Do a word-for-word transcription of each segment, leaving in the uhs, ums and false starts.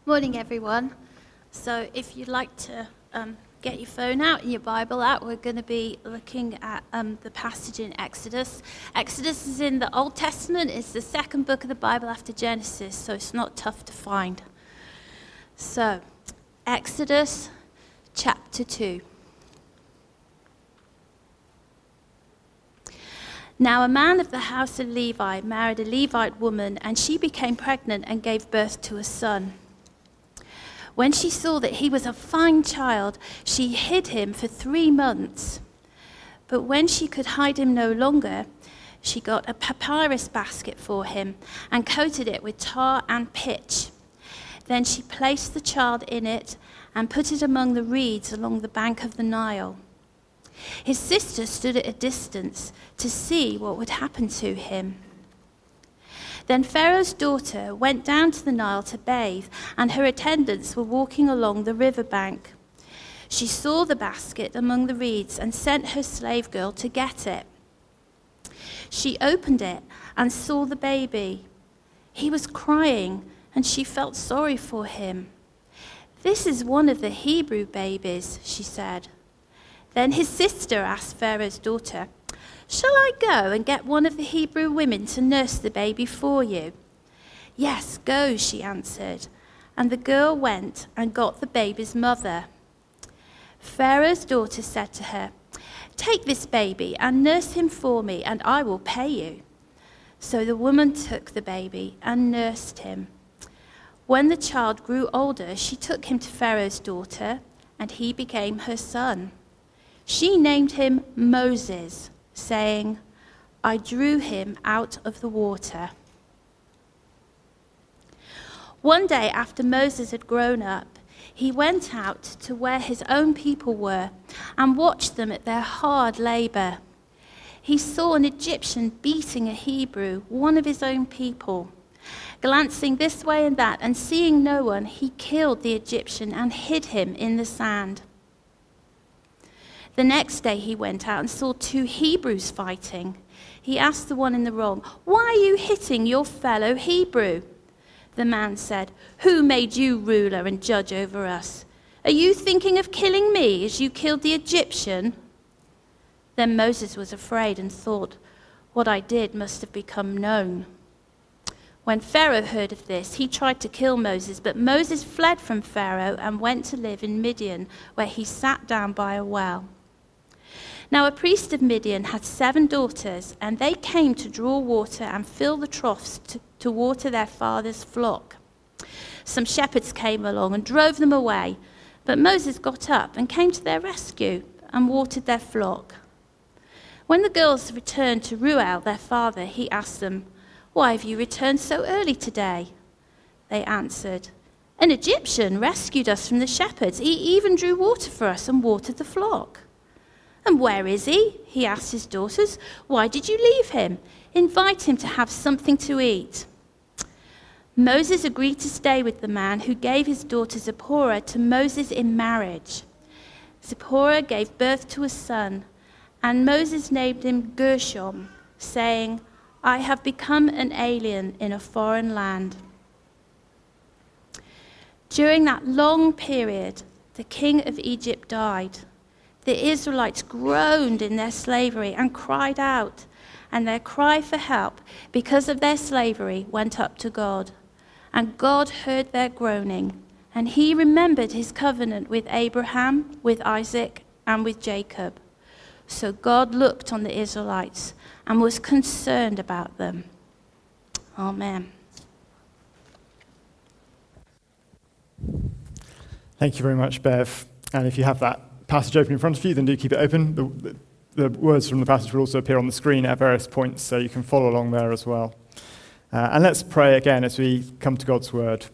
Morning, everyone. So if you'd like to um, get your phone out and your Bible out, we're going to be looking at um, the passage in Exodus. Exodus is in the Old Testament. It's the second book of the Bible after Genesis, so it's not tough to find. So, Exodus chapter two. Now a man of the house of Levi married a Levite woman, and she became pregnant and gave birth to a son. When she saw that he was a fine child, she hid him for three months. But when she could hide him no longer, she got a papyrus basket for him and coated it with tar and pitch. Then she placed the child in it and put it among the reeds along the bank of the Nile. His sister stood at a distance to see what would happen to him. Then Pharaoh's daughter went down to the Nile to bathe, and her attendants were walking along the river bank. She saw the basket among the reeds and sent her slave girl to get it. She opened it and saw the baby. He was crying, and she felt sorry for him. "This is one of the Hebrew babies," she said. Then his sister asked Pharaoh's daughter, "Shall I go and get one of the Hebrew women to nurse the baby for you?" "Yes, go," she answered. And the girl went and got the baby's mother. Pharaoh's daughter said to her, "Take this baby and nurse him for me, and I will pay you." So the woman took the baby and nursed him. When the child grew older, she took him to Pharaoh's daughter, and he became her son. She named him Moses, saying, "I drew him out of the water." One day after Moses had grown up, he went out to where his own people were and watched them at their hard labor. He saw an Egyptian beating a Hebrew, one of his own people. Glancing this way and that and seeing no one, he killed the Egyptian and hid him in the sand. The next day he went out and saw two Hebrews fighting. He asked the one in the wrong, "Why are you hitting your fellow Hebrew?" The man said, "Who made you ruler and judge over us? Are you thinking of killing me as you killed the Egyptian?" Then Moses was afraid and thought, "What I did must have become known." When Pharaoh heard of this, he tried to kill Moses, but Moses fled from Pharaoh and went to live in Midian, where he sat down by a well. Now a priest of Midian had seven daughters, and they came to draw water and fill the troughs to, to water their father's flock. Some shepherds came along and drove them away, but Moses got up and came to their rescue and watered their flock. When the girls returned to Reuel, their father, he asked them, "Why have you returned so early today?" They answered, "An Egyptian rescued us from the shepherds. He even drew water for us and watered the flock." "And where is he?" he asked his daughters. "Why did you leave him? Invite him to have something to eat." Moses agreed to stay with the man who gave his daughter Zipporah to Moses in marriage. Zipporah gave birth to a son, and Moses named him Gershom, saying, "I have become an alien in a foreign land." During that long period, the king of Egypt died. The Israelites groaned in their slavery and cried out, and their cry for help because of their slavery went up to God. And God heard their groaning, and he remembered his covenant with Abraham, with Isaac, and with Jacob. So God looked on the Israelites and was concerned about them. Amen. Thank you very much, Bev. And if you have that passage open in front of you, then do keep it open. The, the, the words from the passage will also appear on the screen at various points, so you can follow along there as well. Uh, and let's pray again as we come to God's word.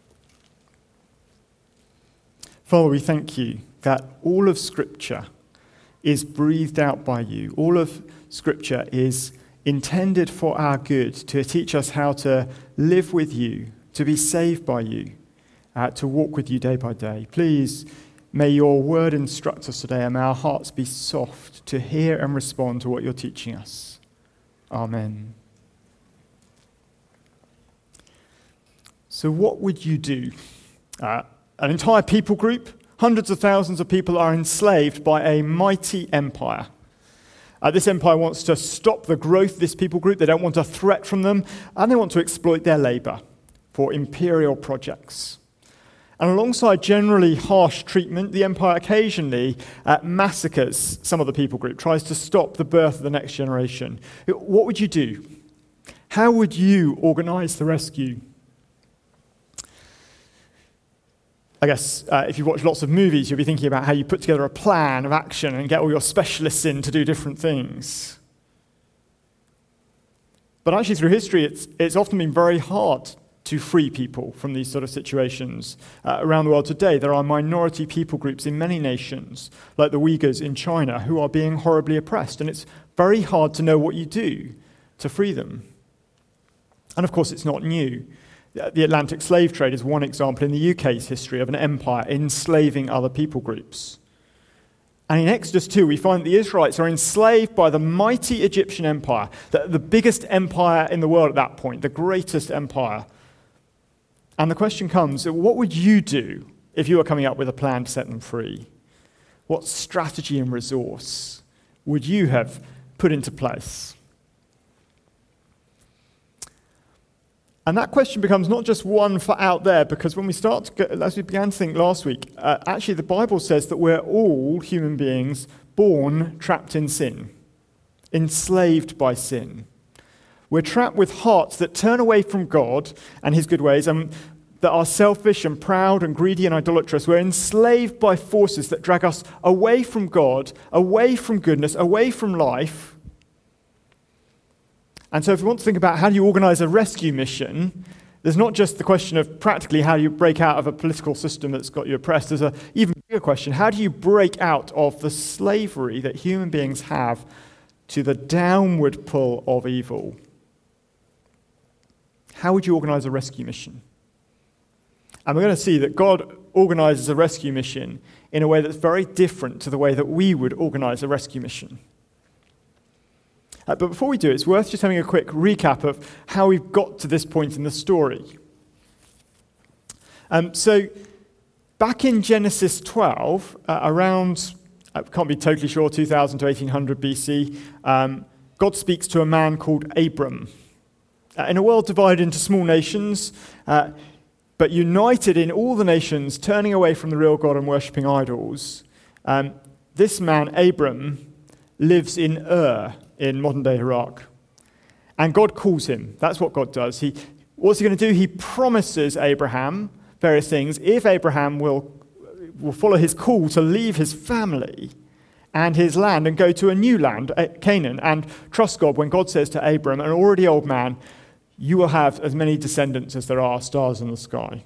Father, we thank you that all of Scripture is breathed out by you. All of Scripture is intended for our good, to teach us how to live with you, to be saved by you, uh, to walk with you day by day. Please, may your word instruct us today, and may our hearts be soft to hear and respond to what you're teaching us. Amen. So what would you do Uh, an entire people group, hundreds of thousands of people are enslaved by a mighty empire. Uh, this empire wants to stop the growth of this people group. They don't want a threat from them, and they want to exploit their labor for imperial projects. And alongside generally harsh treatment, the empire occasionally uh, massacres some of the people group, tries to stop the birth of the next generation. What would you do? How would you organize the rescue? I guess uh, if you've watched lots of movies, you'll be thinking about how you put together a plan of action and get all your specialists in to do different things. But actually through history, it's, it's often been very hard to free people from these sort of situations. Uh, around the world today, there are minority people groups in many nations, like the Uyghurs in China, who are being horribly oppressed, and it's very hard to know what you do to free them. And of course, it's not new. The Atlantic slave trade is one example in the U K's history of an empire enslaving other people groups. And in Exodus two, we find the Israelites are enslaved by the mighty Egyptian empire, the, the biggest empire in the world at that point, the greatest empire. And the question comes, what would you do if you were coming up with a plan to set them free? What strategy and resource would you have put into place? And that question becomes not just one for out there, because when we start to go, as we began to think last week, uh, actually the Bible says that we're all human beings born trapped in sin, enslaved by sin. We're trapped with hearts that turn away from God and his good ways, and that are selfish and proud and greedy and idolatrous. We're enslaved by forces that drag us away from God, away from goodness, away from life. And so if we want to think about how do you organize a rescue mission, there's not just the question of practically how you break out of a political system that's got you oppressed. There's an even bigger question. How do you break out of the slavery that human beings have to the downward pull of evil? How would you organize a rescue mission? And we're going to see that God organizes a rescue mission in a way that's very different to the way that we would organize a rescue mission. Uh, but before we do, it's worth just having a quick recap of how we've got to this point in the story. Um, so, back in Genesis twelve, uh, around, I can't be totally sure, two thousand to eighteen hundred B C, um, God speaks to a man called Abram. Uh, in a world divided into small nations, uh, but united in all the nations, turning away from the real God and worshipping idols, um, this man, Abram, lives in Ur, in modern-day Iraq. And God calls him. That's what God does. He, what's he going to do? He promises Abraham various things if Abraham will, will follow his call to leave his family and his land and go to a new land, Canaan, and trust God when God says to Abram, an already old man, you will have as many descendants as there are stars in the sky.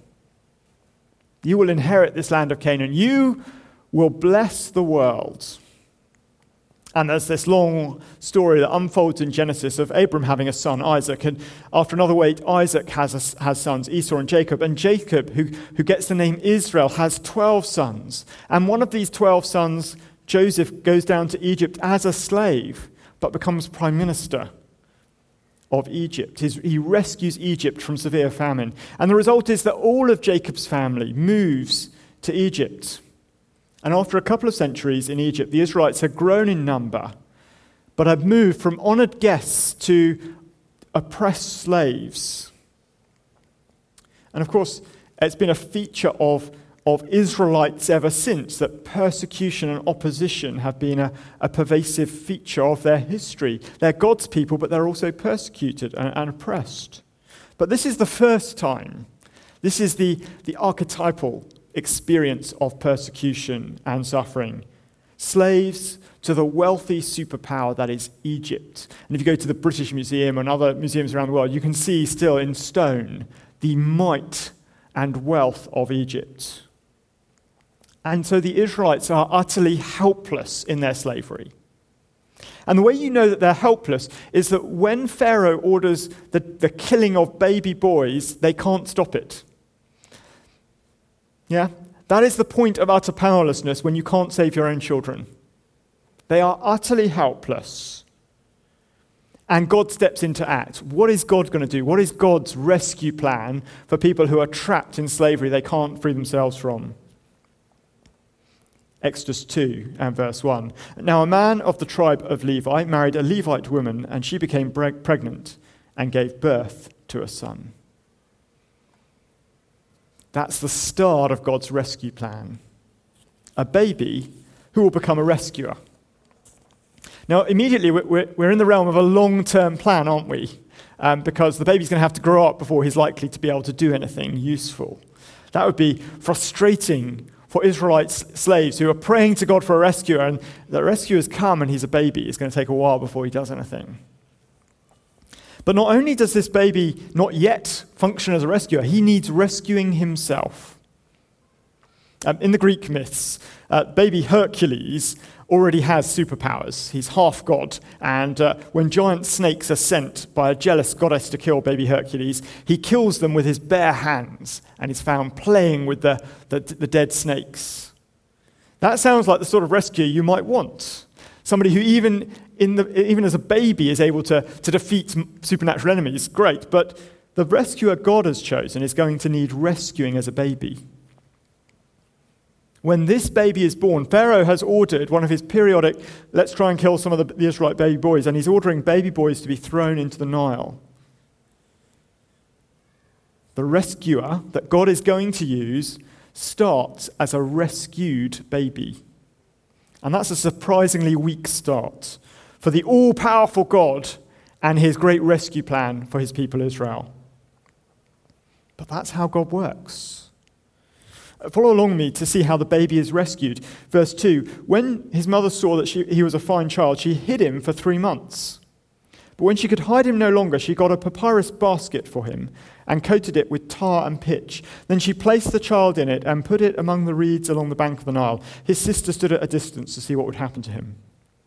You will inherit this land of Canaan. You will bless the world. And there's this long story that unfolds in Genesis of Abram having a son, Isaac. And after another wait, Isaac has a, has sons, Esau and Jacob. And Jacob, who, who gets the name Israel, has twelve sons. And one of these twelve sons, Joseph, goes down to Egypt as a slave, but becomes prime minister of Egypt. His, he rescues Egypt from severe famine. And the result is that all of Jacob's family moves to Egypt. And after a couple of centuries in Egypt, the Israelites had grown in number, but had moved from honored guests to oppressed slaves. And of course, it's been a feature of, of Israelites ever since that persecution and opposition have been a, a pervasive feature of their history. They're God's people, but they're also persecuted and, and oppressed. But this is the first time. This is the, the archetypal experience of persecution and suffering. Slaves to the wealthy superpower that is Egypt. And if you go to the British Museum and other museums around the world, you can see still in stone the might and wealth of Egypt. And so the Israelites are utterly helpless in their slavery. And the way you know that they're helpless is that when Pharaoh orders the, the killing of baby boys, they can't stop it. Yeah, that is the point of utter powerlessness when you can't save your own children. They are utterly helpless. and God steps in to act. What is God going to do? What is God's rescue plan for people who are trapped in slavery they can't free themselves from? Exodus two and verse one. Now a man of the tribe of Levi married a Levite woman, and she became pregnant and gave birth to a son. That's the start of God's rescue plan. A baby who will become a rescuer. Now, immediately, we're in the realm of a long-term plan, aren't we? Um, because the baby's going to have to grow up before he's likely to be able to do anything useful. That would be frustrating for Israelite slaves who are praying to God for a rescuer, and the rescuer's come and he's a baby. It's going to take a while before he does anything. But not only does this baby not yet function as a rescuer, he needs rescuing himself. Um, in the Greek myths, uh, baby Hercules already has superpowers. He's half god, and uh, when giant snakes are sent by a jealous goddess to kill baby Hercules, he kills them with his bare hands, and is found playing with the, the, the dead snakes. That sounds like the sort of rescue you might want. Somebody who even in the even as a baby is able to, to defeat supernatural enemies. Great, but the rescuer God has chosen is going to need rescuing as a baby. When this baby is born, Pharaoh has ordered one of his periodic, let's try and kill some of the, the Israelite baby boys, and he's ordering baby boys to be thrown into the Nile. The rescuer that God is going to use starts as a rescued baby. And that's a surprisingly weak start for the all-powerful God and his great rescue plan for his people Israel. But that's how God works. Follow along with me to see how the baby is rescued. Verse two, when his mother saw that she, he was a fine child, she hid him for three months. But when she could hide him no longer, she got a papyrus basket for him and coated it with tar and pitch. Then she placed the child in it and put it among the reeds along the bank of the Nile. His sister stood at a distance to see what would happen to him.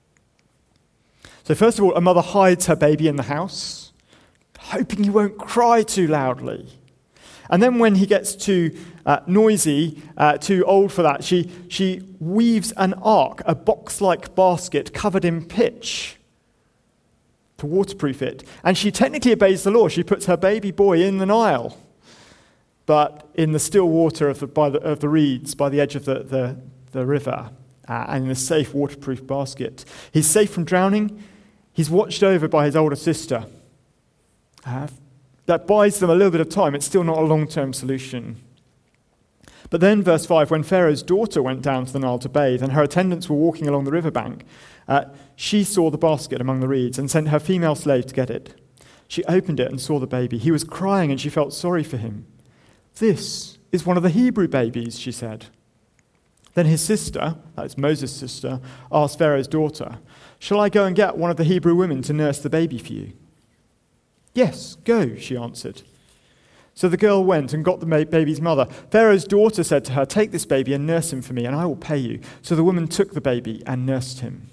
So first of all, a mother hides her baby in the house, hoping he won't cry too loudly. And then when he gets too uh, noisy, uh, too old for that, she, she weaves an ark, a box-like basket covered in pitch to waterproof it. And she technically obeys the law. She puts her baby boy in the Nile, but in the still water of the, by the, of the reeds by the edge of the, the, the river, uh, and in a safe waterproof basket. He's safe from drowning. He's watched over by his older sister. Uh, That buys them a little bit of time. It's still not a long-term solution. But then, verse five, when Pharaoh's daughter went down to the Nile to bathe, and her attendants were walking along the riverbank, uh, she saw the basket among the reeds and sent her female slave to get it. She opened it and saw the baby. He was crying, and she felt sorry for him. "This is one of the Hebrew babies," she said. Then his sister, that's Moses' sister, asked Pharaoh's daughter, "Shall I go and get one of the Hebrew women to nurse the baby for you?" "Yes, go," she answered. So the girl went and got the baby's mother. Pharaoh's daughter said to her, "Take this baby and nurse him for me, and I will pay you." So the woman took the baby and nursed him.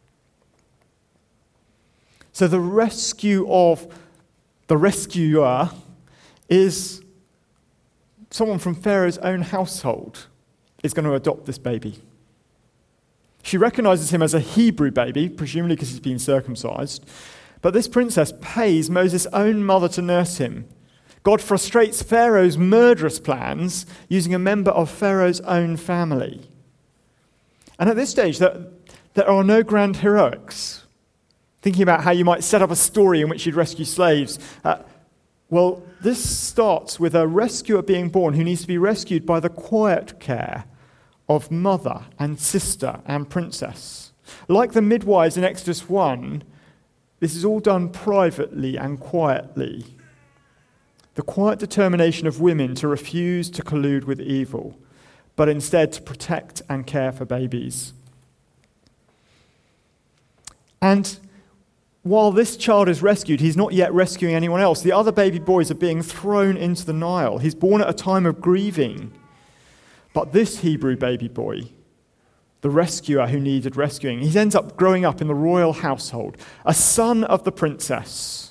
So the rescue of the rescuer is someone from Pharaoh's own household is going to adopt this baby. She recognizes him as a Hebrew baby, presumably because he's been circumcised. But this princess pays Moses' own mother to nurse him. God frustrates Pharaoh's murderous plans using a member of Pharaoh's own family. And at this stage, there, there are no grand heroics. Thinking about how you might set up a story in which you'd rescue slaves. Uh, well, this starts with a rescuer being born who needs to be rescued by the quiet care of mother and sister and princess. Like the midwives in Exodus one, this is all done privately and quietly. The quiet determination of women to refuse to collude with evil, but instead to protect and care for babies. And while this child is rescued, he's not yet rescuing anyone else. The other baby boys are being thrown into the Nile. He's born at a time of grieving. But this Hebrew baby boy, the rescuer who needed rescuing, he ends up growing up in the royal household, a son of the princess.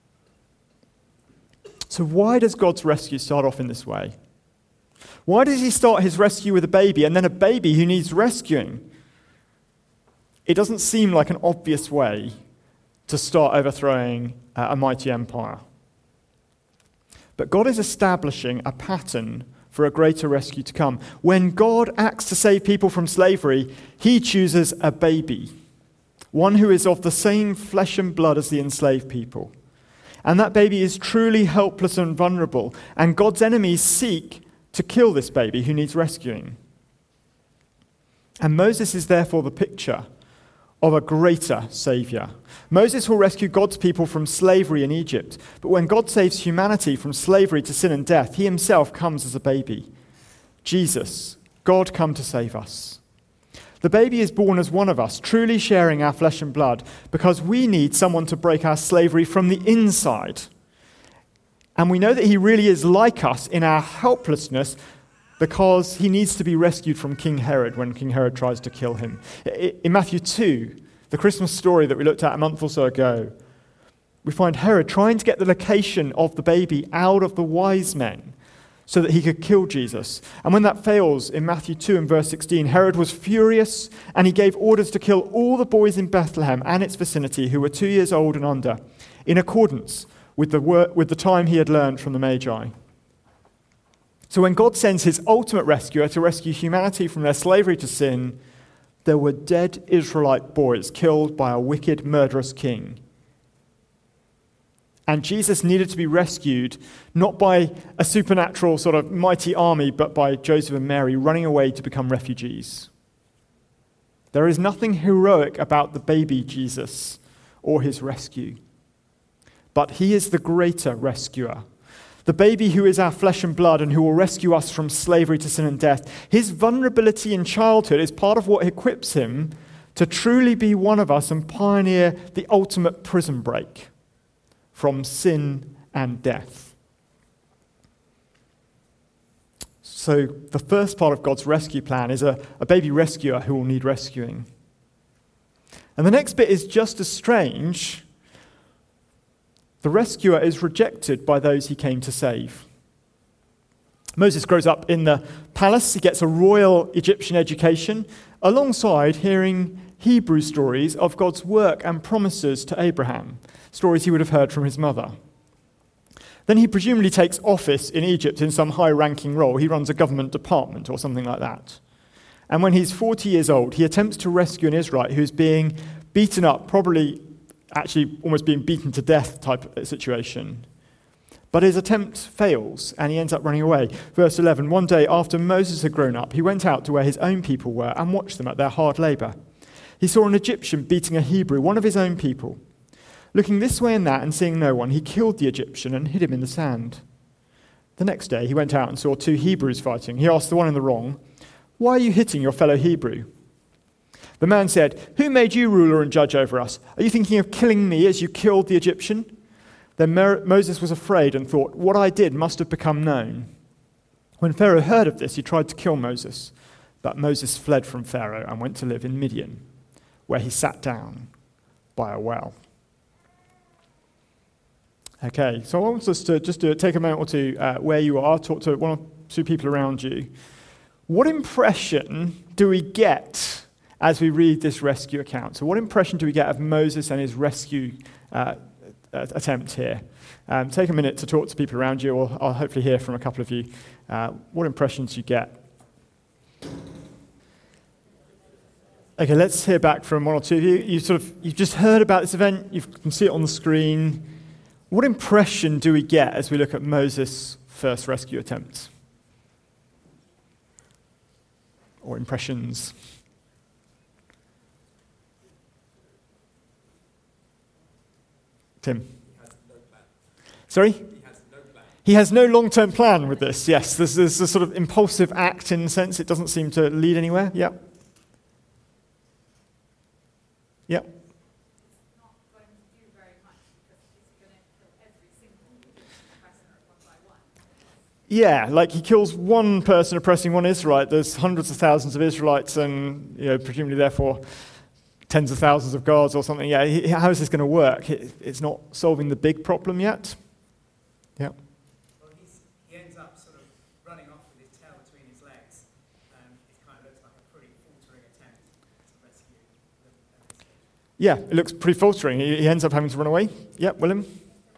So why does God's rescue start off in this way? Why does he start his rescue with a baby and then a baby who needs rescuing? It doesn't seem like an obvious way to start overthrowing uh, a mighty empire. But God is establishing a pattern for a greater rescue to come. When God acts to save people from slavery, he chooses a baby, one who is of the same flesh and blood as the enslaved people. And that baby is truly helpless and vulnerable, and God's enemies seek to kill this baby who needs rescuing. And Moses is therefore the picture of a greater Saviour. Moses will rescue God's people from slavery in Egypt, but when God saves humanity from slavery to sin and death, he himself comes as a baby. Jesus, God come to save us. The baby is born as one of us, truly sharing our flesh and blood, because we need someone to break our slavery from the inside. And we know that he really is like us in our helplessness, because he needs to be rescued from King Herod when King Herod tries to kill him. In Matthew two, the Christmas story that we looked at a month or so ago, we find Herod trying to get the location of the baby out of the wise men so that he could kill Jesus. And when that fails, in Matthew two and verse sixteen, Herod was furious and he gave orders to kill all the boys in Bethlehem and its vicinity who were two years old and under, in accordance with the, wor- with the time he had learned from the Magi. So when God sends his ultimate rescuer to rescue humanity from their slavery to sin, there were dead Israelite boys killed by a wicked, murderous king. And Jesus needed to be rescued not by a supernatural sort of mighty army, but by Joseph and Mary running away to become refugees. There is nothing heroic about the baby Jesus or his rescue. But he is the greater rescuer. The baby who is our flesh and blood and who will rescue us from slavery to sin and death. His vulnerability in childhood is part of what equips him to truly be one of us and pioneer the ultimate prison break from sin and death. So the first part of God's rescue plan is a, a baby rescuer who will need rescuing. And the next bit is just as strange. The rescuer is rejected by those he came to save. Moses grows up in the palace. He gets a royal Egyptian education alongside hearing Hebrew stories of God's work and promises to Abraham, stories he would have heard from his mother. Then he presumably takes office in Egypt in some high-ranking role. He runs a government department or something like that. And when he's forty years old, he attempts to rescue an Israelite who's being beaten up, probably actually almost being beaten to death type of situation. But his attempt fails, and he ends up running away. Verse eleven, one day after Moses had grown up, he went out to where his own people were and watched them at their hard labor. He saw an Egyptian beating a Hebrew, one of his own people. Looking this way and that and seeing no one, he killed the Egyptian and hid him in the sand. The next day he went out and saw two Hebrews fighting. He asked the one in the wrong, "Why are you hitting your fellow Hebrew?" The man said, "Who made you ruler and judge over us? Are you thinking of killing me as you killed the Egyptian?" Then Moses was afraid and thought, "What I did must have become known." When Pharaoh heard of this, he tried to kill Moses. But Moses fled from Pharaoh and went to live in Midian, where he sat down by a well. Okay, so I want us to just to take a moment or two uh, where you are, talk to one or two people around you. What impression do we get as we read this rescue account? So what impression do we get of Moses and his rescue uh, attempt here? Um, take a minute to talk to people around you, or I'll hopefully hear from a couple of you uh, what impressions you get. Okay, let's hear back from one or two of you. You sort of you've just heard about this event. You can see it on the screen. What impression do we get as we look at Moses' first rescue attempt? Or impressions? Tim? He has no plan. Sorry? He has no plan. He has no long-term plan with this, yes. There's, there's a sort of impulsive act in the sense it doesn't seem to lead anywhere. Yeah. Yeah. It's not going to do very much because he's going to kill every single prisoner one by one. Yeah, like he kills one person oppressing one Israelite. There's hundreds of thousands of Israelites and, you know, presumably therefore tens of thousands of guards or something. Yeah, he, how is this going to work? It, it's not solving the big problem yet. Yeah. Well, he's, he ends up sort of running off with his tail between his legs. Um, it kind of looks like a pretty faltering attempt to rescue the, the Yeah, it looks pretty faltering. He, he ends up having to run away. Yeah, William?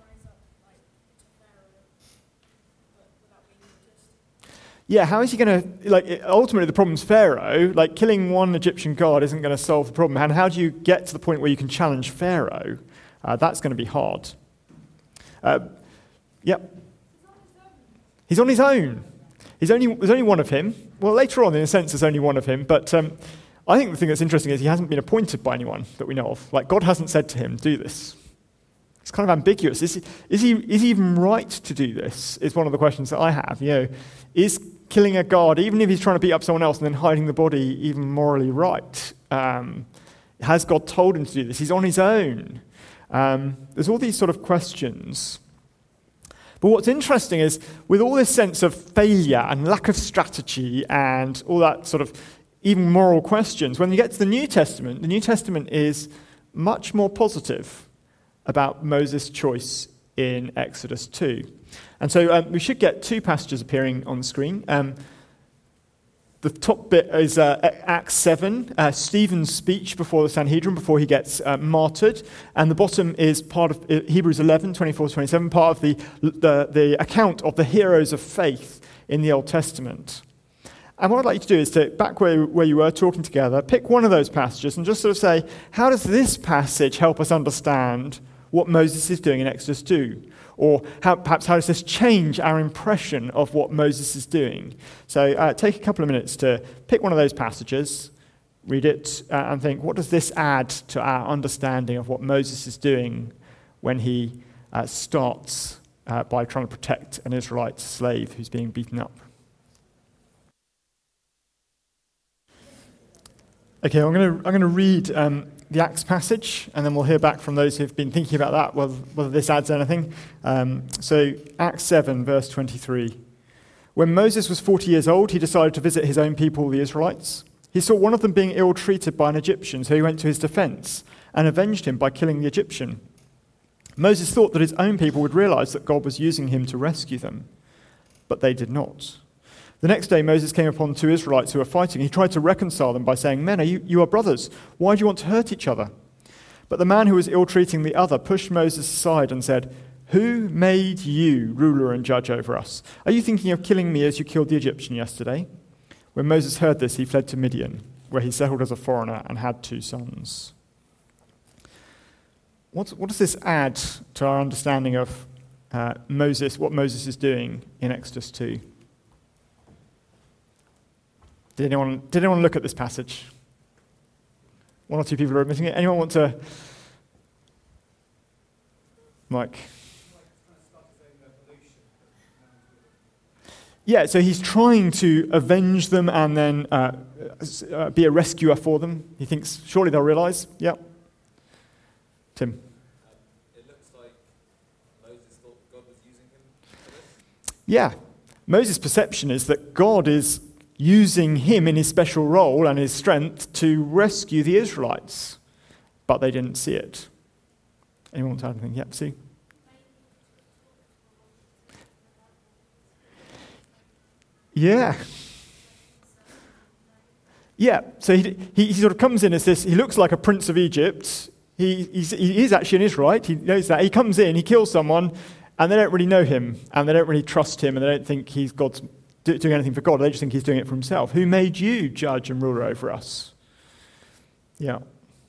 Yeah, how is he going to, like, ultimately the problem's Pharaoh. Like, killing one Egyptian god isn't going to solve the problem. And how do you get to the point where you can challenge Pharaoh? Uh, that's going to be hard. Uh, yep. He's on his own. He's only, there's only one of him. Well, later on, in a sense, there's only one of him. But um, I think the thing that's interesting is he hasn't been appointed by anyone that we know of. Like, God hasn't said to him, do this. It's kind of ambiguous. Is he, is he, is he even right to do this? Is one of the questions that I have. You know, is killing a god, even if he's trying to beat up someone else and then hiding the body, even morally right? Um, has God told him to do this? He's on his own. Um, there's all these sort of questions. But what's interesting is, with all this sense of failure and lack of strategy and all that sort of even moral questions, when you get to the New Testament, the New Testament is much more positive about Moses' choice in Exodus two. And so um, we should get two passages appearing on the screen. Um, the top bit is uh, Acts seven, uh, Stephen's speech before the Sanhedrin, before he gets uh, martyred. And the bottom is part of uh, Hebrews eleven, twenty-four to twenty-seven, part of the, the, the account of the heroes of faith in the Old Testament. And what I'd like you to do is to, back where, where you were talking together, pick one of those passages and just sort of say, how does this passage help us understand what Moses is doing in Exodus two? Or how, perhaps how does this change our impression of what Moses is doing? So uh, take a couple of minutes to pick one of those passages, read it, uh, and think, what does this add to our understanding of what Moses is doing when he uh, starts uh, by trying to protect an Israelite slave who's being beaten up? Okay, I'm going to I'm going to read um, the Acts passage, and then we'll hear back from those who've been thinking about that, whether, whether this adds anything. Um, so, Acts seven, verse twenty-three. When Moses was forty years old, he decided to visit his own people, the Israelites. He saw one of them being ill-treated by an Egyptian, so he went to his defense and avenged him by killing the Egyptian. Moses thought that his own people would realize that God was using him to rescue them, but they did not. The next day, Moses came upon two Israelites who were fighting. He tried to reconcile them by saying, "Men, are you, you are brothers. Why do you want to hurt each other?" But the man who was ill-treating the other pushed Moses aside and said, "Who made you ruler and judge over us? Are you thinking of killing me as you killed the Egyptian yesterday?" When Moses heard this, he fled to Midian, where he settled as a foreigner and had two sons. What, what does this add to our understanding of uh, Moses, what Moses is doing in Exodus two? Did anyone, did anyone look at this passage? One or two people are admitting it. Anyone want to? Mike? Yeah, so he's trying to avenge them and then uh, uh, be a rescuer for them. He thinks, surely they'll realize. Yeah. Tim? Um, it looks like Moses thought God was using him for this. Yeah. Moses' perception is that God is using him in his special role and his strength to rescue the Israelites. But they didn't see it. Anyone want to add anything? Yep, see? Yeah. Yeah, so he, he, he sort of comes in as this, he looks like a prince of Egypt. He, he's, he is actually an Israelite, he knows that. He comes in, he kills someone, and they don't really know him, and they don't really trust him, and they don't think he's God's doing anything for God. They just think he's doing it for himself. Who made you judge and ruler over us? Yeah.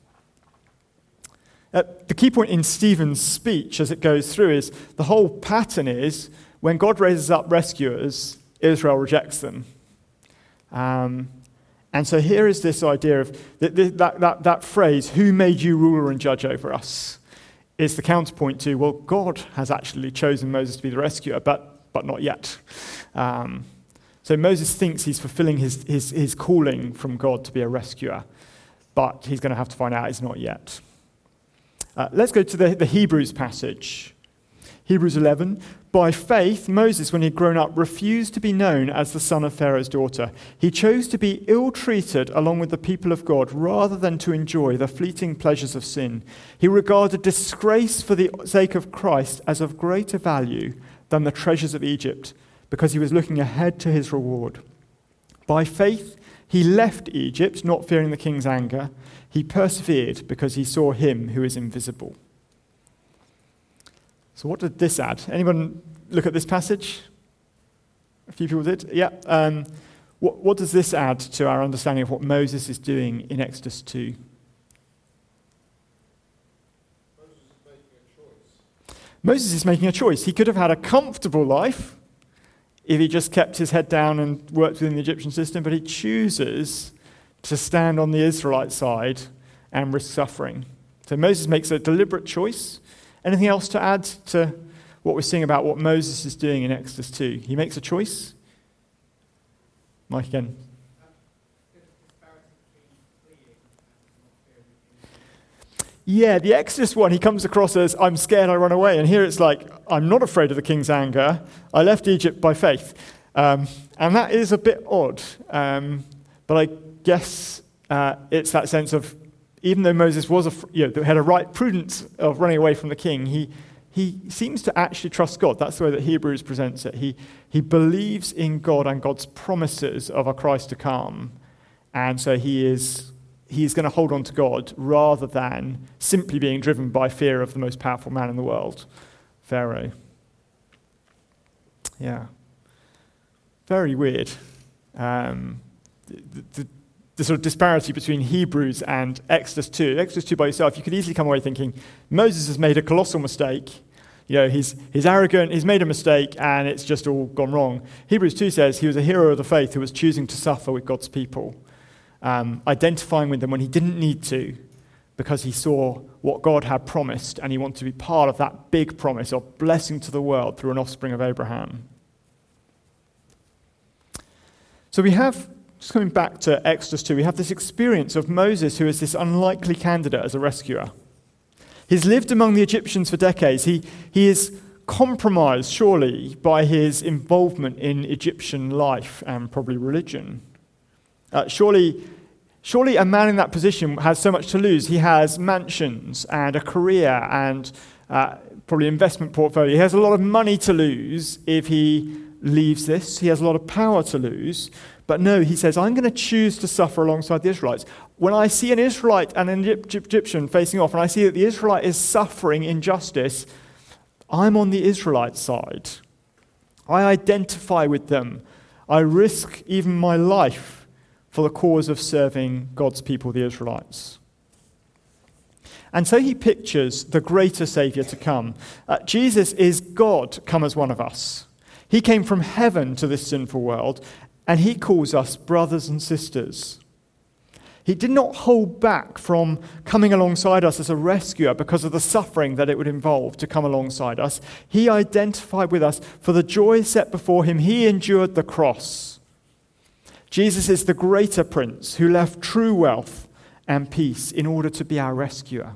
Uh, the key point in Stephen's speech as it goes through is the whole pattern is when God raises up rescuers, Israel rejects them. Um, and so here is this idea of that, that, that, that phrase, who made you ruler and judge over us, is the counterpoint to, well, God has actually chosen Moses to be the rescuer, but, but not yet. Um, So Moses thinks he's fulfilling his, his, his calling from God to be a rescuer, but he's going to have to find out it's not yet. Uh, let's go to the, the Hebrews passage. Hebrews eleven. By faith, Moses, when he'd grown up, refused to be known as the son of Pharaoh's daughter. He chose to be ill-treated along with the people of God rather than to enjoy the fleeting pleasures of sin. He regarded disgrace for the sake of Christ as of greater value than the treasures of Egypt, because he was looking ahead to his reward. By faith, He left Egypt, not fearing the king's anger. He persevered because he saw him who is invisible. So what did this add? Anyone look at this passage? A few people did? Yeah. Um, what, what does this add to our understanding of what Moses is doing in Exodus two? Moses is making a choice. He could have had a comfortable life if he just kept his head down and worked within the Egyptian system, but he chooses to stand on the Israelite side and risk suffering. So Moses makes a deliberate choice. Anything else to add to what we're seeing about what Moses is doing in Exodus two? He makes a choice. Mike again. Yeah, the Exodus one, he comes across as, I'm scared, I run away. And here it's like, I'm not afraid of the king's anger. I left Egypt by faith. Um, and that is a bit odd. Um, but I guess uh, it's that sense of, even though Moses was, a, you know, had a right prudence of running away from the king, he he seems to actually trust God. That's the way that Hebrews presents it. He he believes in God and God's promises of a Christ to come. And so he is... he's going to hold on to God rather than simply being driven by fear of the most powerful man in the world, Pharaoh. Yeah. Very weird. Um, the, the, the sort of disparity between Hebrews and Exodus two. Exodus two by yourself, you could easily come away thinking, Moses has made a colossal mistake. You know, he's, he's arrogant, he's made a mistake, and it's just all gone wrong. Hebrews two says he was a hero of the faith who was choosing to suffer with God's people. Um, identifying with them when he didn't need to, because he saw what God had promised and he wanted to be part of that big promise of blessing to the world through an offspring of Abraham. So we have, just coming back to Exodus two, we have this experience of Moses, who is this unlikely candidate as a rescuer. He's lived among the Egyptians for decades. He, he is compromised, surely, by his involvement in Egyptian life and probably religion. Uh, surely, surely a man in that position has so much to lose. He has mansions and a career and uh, probably investment portfolio. He has a lot of money to lose if he leaves this. He has a lot of power to lose. But no, he says, I'm going to choose to suffer alongside the Israelites. When I see an Israelite and an Egyptian facing off, and I see that the Israelite is suffering injustice, I'm on the Israelite side. I identify with them. I risk even my life for the cause of serving God's people, the Israelites. And so he pictures the greater Saviour to come. Uh, Jesus is God come as one of us. He came from heaven to this sinful world, and he calls us brothers and sisters. He did not hold back from coming alongside us as a rescuer because of the suffering that it would involve to come alongside us. He identified with us for the joy set before him. He endured the cross. Jesus is the greater prince who left true wealth and peace in order to be our rescuer.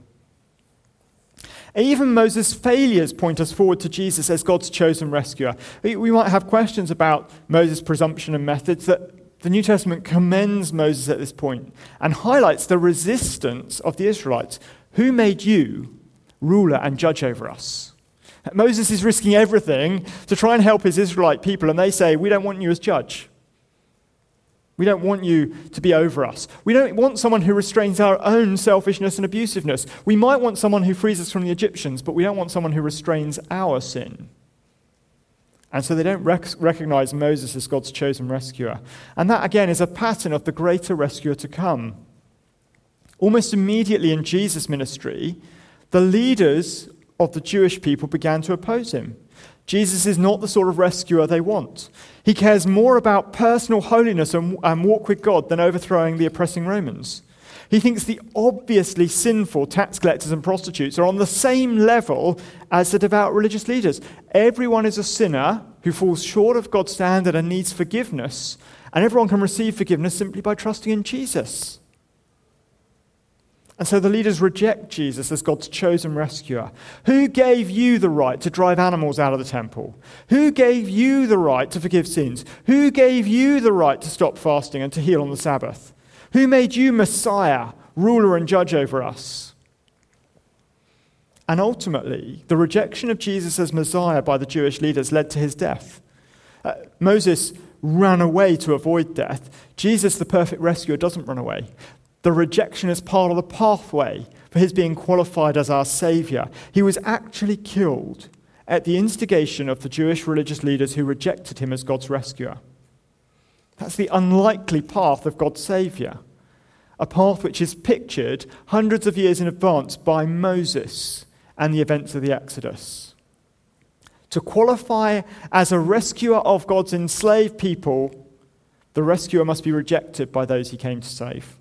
Even Moses' failures point us forward to Jesus as God's chosen rescuer. We might have questions about Moses' presumption and methods. That the New Testament commends Moses at this point and highlights the resistance of the Israelites. Who made you ruler and judge over us? Moses is risking everything to try and help his Israelite people, and they say, we don't want you as judge. We don't want you to be over us. We don't want someone who restrains our own selfishness and abusiveness. We might want someone who frees us from the Egyptians, but we don't want someone who restrains our sin. And so they don't rec- recognize Moses as God's chosen rescuer. And that, again, is a pattern of the greater rescuer to come. Almost immediately in Jesus' ministry, the leaders of the Jewish people began to oppose him. Jesus is not the sort of rescuer they want. He cares more about personal holiness and, and walk with God than overthrowing the oppressing Romans. He thinks the obviously sinful tax collectors and prostitutes are on the same level as the devout religious leaders. Everyone is a sinner who falls short of God's standard and needs forgiveness, and everyone can receive forgiveness simply by trusting in Jesus. And so the leaders reject Jesus as God's chosen rescuer. Who gave you the right to drive animals out of the temple? Who gave you the right to forgive sins? Who gave you the right to stop fasting and to heal on the Sabbath? Who made you Messiah, ruler and judge over us? And ultimately, the rejection of Jesus as Messiah by the Jewish leaders led to his death. Uh, Moses ran away to avoid death, Jesus, the perfect rescuer, doesn't run away. The rejection is part of the pathway for his being qualified as our Saviour. He was actually killed at the instigation of the Jewish religious leaders who rejected him as God's rescuer. That's the unlikely path of God's Saviour, a path which is pictured hundreds of years in advance by Moses and the events of the Exodus. To qualify as a rescuer of God's enslaved people, the rescuer must be rejected by those he came to save.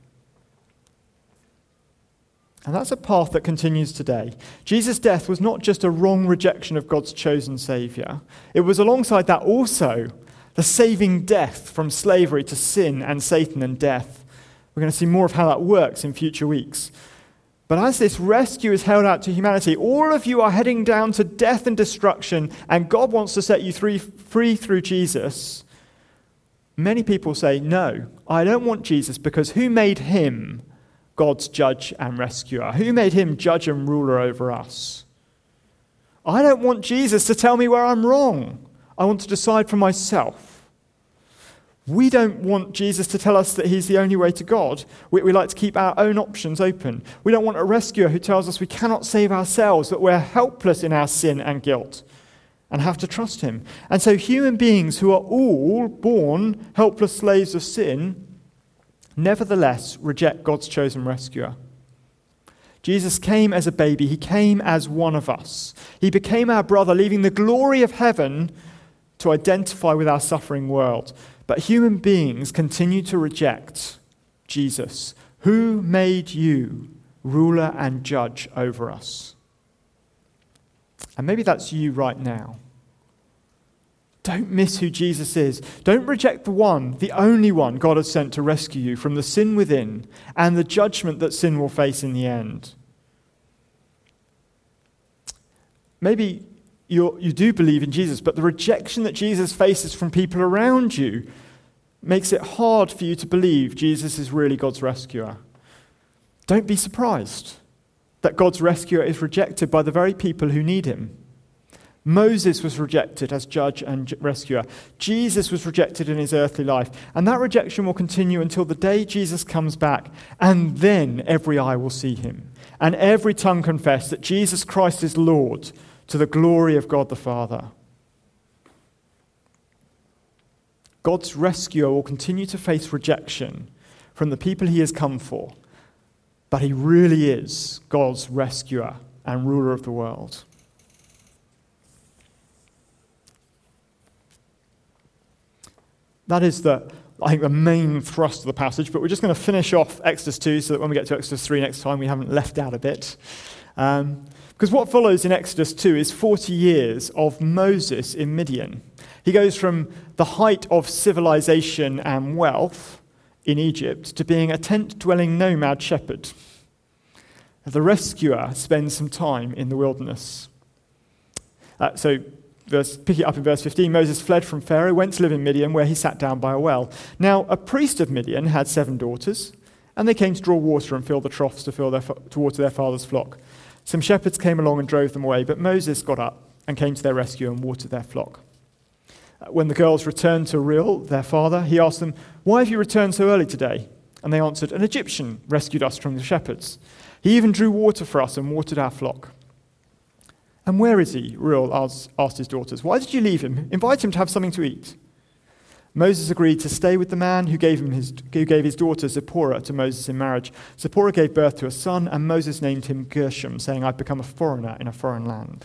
And that's a path that continues today. Jesus' death was not just a wrong rejection of God's chosen Saviour. It was alongside that also the saving death from slavery to sin and Satan and death. We're going to see more of how that works in future weeks. But as this rescue is held out to humanity, all of you are heading down to death and destruction, and God wants to set you free, free through Jesus. Many people say, no, I don't want Jesus, because who made him God's judge and rescuer? Who made him judge and ruler over us? I don't want Jesus to tell me where I'm wrong. I want to decide for myself. We don't want Jesus to tell us that he's the only way to God. We, we like to keep our own options open. We don't want a rescuer who tells us we cannot save ourselves, that we're helpless in our sin and guilt and have to trust him. And so human beings who are all born helpless slaves of sin nevertheless reject God's chosen rescuer. Jesus came as a baby. He came as one of us. He became our brother, leaving the glory of heaven to identify with our suffering world. But human beings continue to reject Jesus. Who made you ruler and judge over us? And maybe that's you right now. Don't miss who Jesus is. Don't reject the one, the only one God has sent to rescue you from the sin within and the judgment that sin will face in the end. Maybe you you do believe in Jesus, but the rejection that Jesus faces from people around you makes it hard for you to believe Jesus is really God's rescuer. Don't be surprised that God's rescuer is rejected by the very people who need him. Moses was rejected as judge and rescuer. Jesus was rejected in his earthly life. And that rejection will continue until the day Jesus comes back. And then every eye will see him. And every tongue confess that Jesus Christ is Lord, to the glory of God the Father. God's rescuer will continue to face rejection from the people he has come for. But he really is God's rescuer and ruler of the world. That is the, I think, the main thrust of the passage, but we're just going to finish off Exodus two so that when we get to Exodus three next time, we haven't left out a bit. Um, because what follows in Exodus two is forty years of Moses in Midian. He goes from the height of civilization and wealth in Egypt to being a tent-dwelling nomad shepherd. The rescuer spends some time in the wilderness. Uh, so, Verse, pick it up in verse fifteen. Moses fled from Pharaoh, went to live in Midian, where he sat down by a well. Now, a priest of Midian had seven daughters, and they came to draw water and fill the troughs to, fill their, to water their father's flock. Some shepherds came along and drove them away, but Moses got up and came to their rescue and watered their flock. When the girls returned to Reuel, their father, he asked them, "Why have you returned so early today?" And they answered, "An Egyptian rescued us from the shepherds. He even drew water for us and watered our flock." "And where is he?" Reuel asked his daughters. "Why did you leave him? Invite him to have something to eat." Moses agreed to stay with the man who gave him his who gave his daughter Zipporah to Moses in marriage. Zipporah gave birth to a son, and Moses named him Gershom, saying, "I've become a foreigner in a foreign land."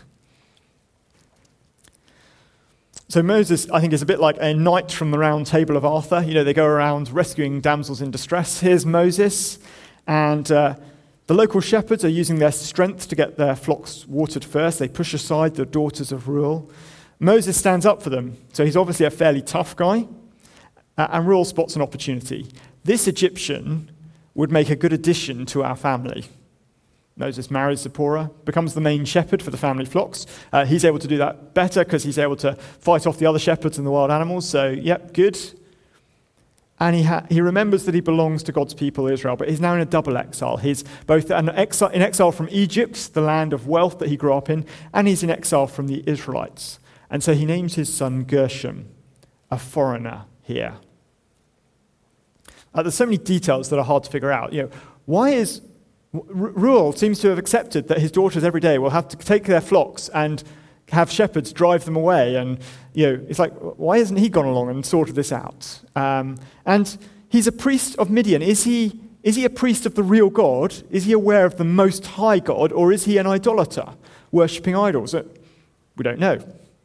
So Moses, I think, is a bit like a knight from the Round Table of Arthur. You know, they go around rescuing damsels in distress. Here's Moses, and uh, the local shepherds are using their strength to get their flocks watered first. They push aside the daughters of Reuel. Moses stands up for them. So he's obviously a fairly tough guy. Uh, and Reuel spots an opportunity. This Egyptian would make a good addition to our family. Moses marries Zipporah, becomes the main shepherd for the family flocks. Uh, he's able to do that better because he's able to fight off the other shepherds and the wild animals. So, yep, good. And he ha- he remembers that he belongs to God's people, Israel, but he's now in a double exile. He's both an exile, in exile from Egypt, the land of wealth that he grew up in, and he's in exile from the Israelites. And so he names his son Gershom, a foreigner here. Uh, there's so many details that are hard to figure out. You know, why is R- Reuel seems to have accepted that his daughters every day will have to take their flocks and have shepherds drive them away, and you know, it's like, why hasn't he gone along and sorted this out? Um, and he's a priest of Midian. Is he? Is he a priest of the real God? Is he aware of the Most High God, or is he an idolater, worshipping idols? We don't know.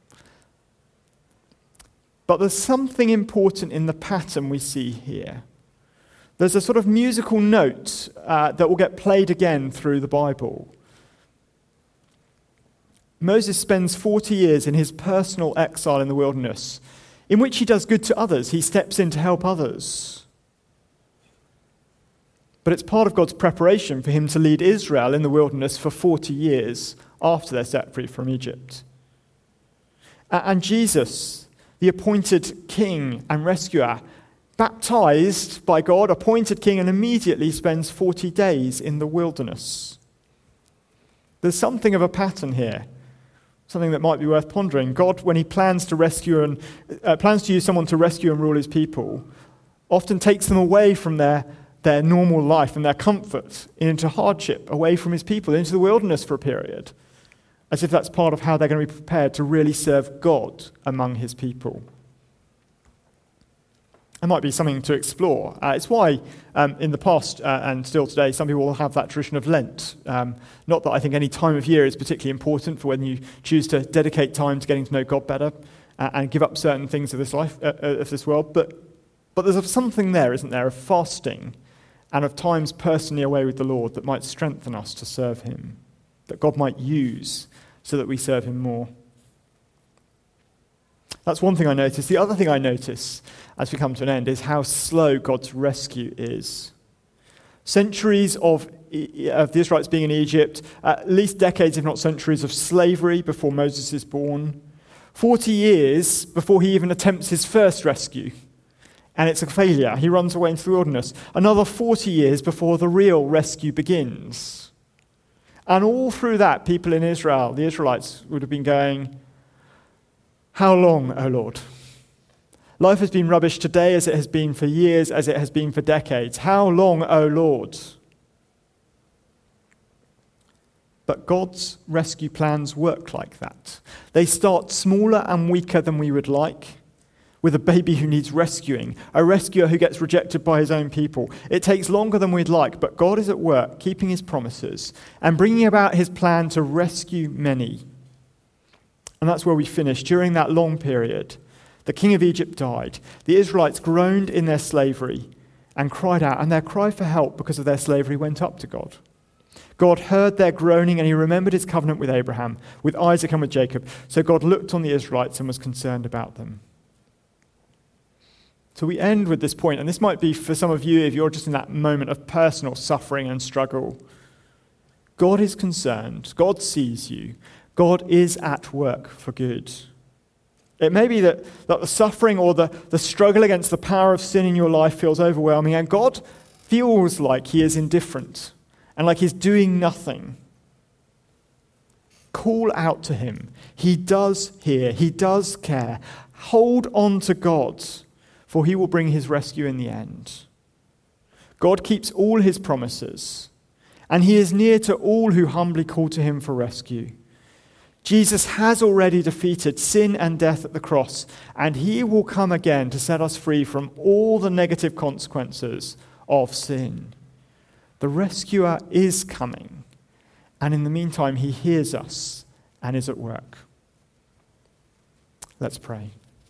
But there's something important in the pattern we see here. There's a sort of musical note uh, that will get played again through the Bible. Moses spends forty years in his personal exile in the wilderness, in which he does good to others. He steps in to help others. But it's part of God's preparation for him to lead Israel in the wilderness for forty years after they're set free from Egypt. And Jesus, the appointed king and rescuer, baptized by God, appointed king, and immediately spends forty days in the wilderness. There's something of a pattern here, something that might be worth pondering. God, when he plans to rescue and uh, plans to use someone to rescue and rule his people, often takes them away from their their normal life and their comfort into hardship, away from his people, into the wilderness for a period, as if that's part of how they're going to be prepared to really serve God among his people. It might be something to explore. Uh, it's why um, in the past uh, and still today, some people will have that tradition of Lent. Um, not that I think any time of year is particularly important for when you choose to dedicate time to getting to know God better uh, and give up certain things of this life, uh, of this world, but but there's something there, isn't there, of fasting and of times personally away with the Lord that might strengthen us to serve him, that God might use so that we serve him more. That's one thing I notice. The other thing I notice as we come to an end is how slow God's rescue is. Centuries of, of the Israelites being in Egypt, at least decades, if not centuries, of slavery before Moses is born. Forty years before he even attempts his first rescue. And it's a failure. He runs away into the wilderness. Another forty years before the real rescue begins. And all through that, people in Israel, the Israelites, would have been going, how long, O Lord? Life has been rubbish today as it has been for years, as it has been for decades. How long, O Lord? But God's rescue plans work like that. They start smaller and weaker than we would like, with a baby who needs rescuing, a rescuer who gets rejected by his own people. It takes longer than we'd like, but God is at work, keeping his promises and bringing about his plan to rescue many. And that's where we finish. During that long period, the king of Egypt died. The Israelites groaned in their slavery and cried out, and their cry for help because of their slavery went up to God. God heard their groaning, and he remembered his covenant with Abraham, with Isaac and with Jacob. So God looked on the Israelites and was concerned about them. So we end with this point, and this might be for some of you if you're just in that moment of personal suffering and struggle. God is concerned. God sees you. God is at work for good. It may be that, that the suffering or the, the struggle against the power of sin in your life feels overwhelming, and God feels like he is indifferent and like he's doing nothing. Call out to him. He does hear. He does care. Hold on to God, for he will bring his rescue in the end. God keeps all his promises, and he is near to all who humbly call to him for rescue. Jesus has already defeated sin and death at the cross, and he will come again to set us free from all the negative consequences of sin. The rescuer is coming, and in the meantime, he hears us and is at work. Let's pray.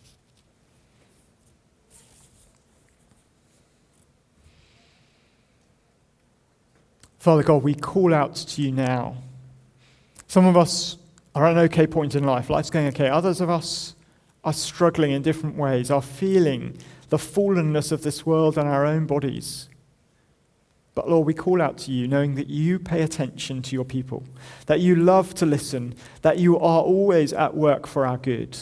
Father God, we call out to you now. Some of us are at an okay point in life. Life's going okay. Others of us are struggling in different ways, are feeling the fallenness of this world and our own bodies. But Lord, we call out to you, knowing that you pay attention to your people, that you love to listen, that you are always at work for our good.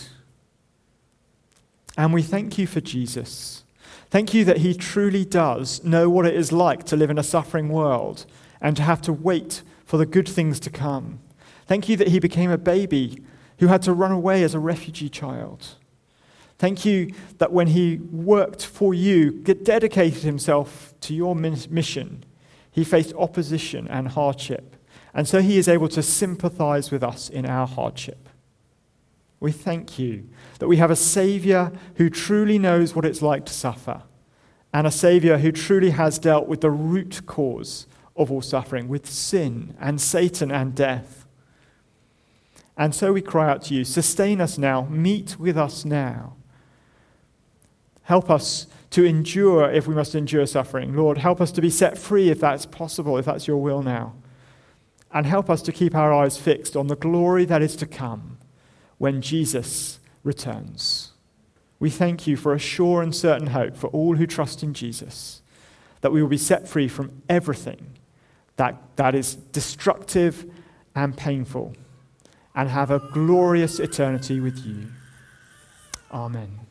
And we thank you for Jesus. Thank you that he truly does know what it is like to live in a suffering world and to have to wait for the good things to come. Thank you that he became a baby who had to run away as a refugee child. Thank you that when he worked for you, dedicated himself to your mission, he faced opposition and hardship. And so he is able to sympathize with us in our hardship. We thank you that we have a Savior who truly knows what it's like to suffer, and a Savior who truly has dealt with the root cause of all suffering, with sin and Satan and death. And so we cry out to you, sustain us now, meet with us now. Help us to endure if we must endure suffering. Lord, help us to be set free if that's possible, if that's your will now. And help us to keep our eyes fixed on the glory that is to come when Jesus returns. We thank you for a sure and certain hope for all who trust in Jesus, that we will be set free from everything that, that is destructive and painful, and have a glorious eternity with you. Amen.